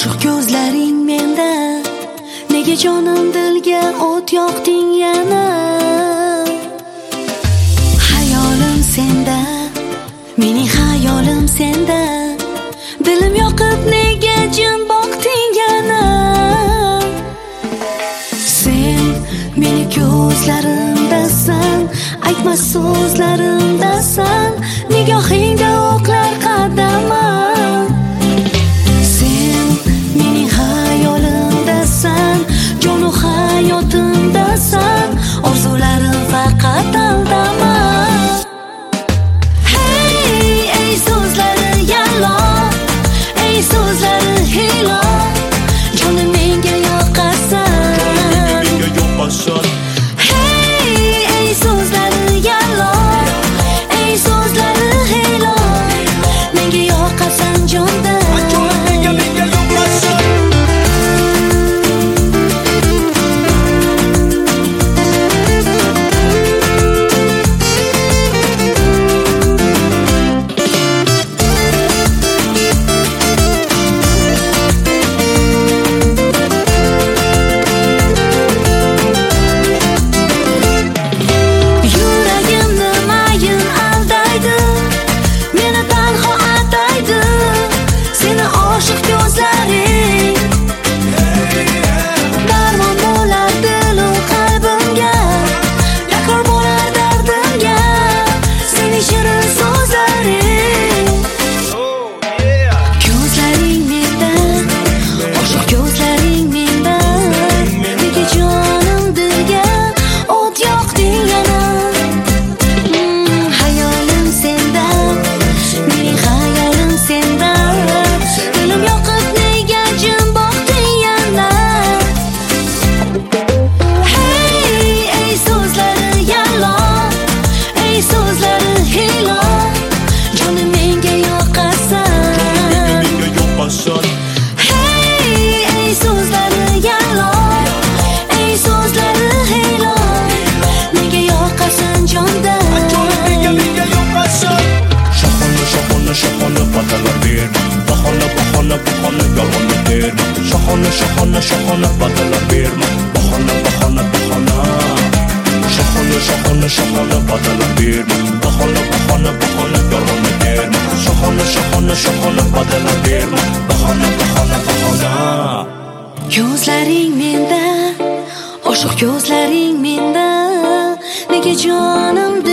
Oshiq ko'zlaring menda, nega jonim dilga o't yoqding yana? Hayolim senda, mening hayolim senda, dilim yoqib nega jim boqding yana? Sen meni ko'zlarimdasan, aytmas so'zlarimdasan, nigohingda o'qlar qadama. Sen mening hayolimdasan, jonu hayotimdasan, orzularim faqat aldama. Hey, ey so'zlari yalon, ey so'zlari hilo, jonim menga yoqasan. Hey, ey so'zlari yalon, ey so'zlari hilo, menga yoqasan jonda. Shohona badalar berma, bahona shohona badalar berma, bahona yolg'onni berma. Shohona badalar berma, bahona. Ko'zlaring menda, oshiq ko'zlaring menda, nega jonim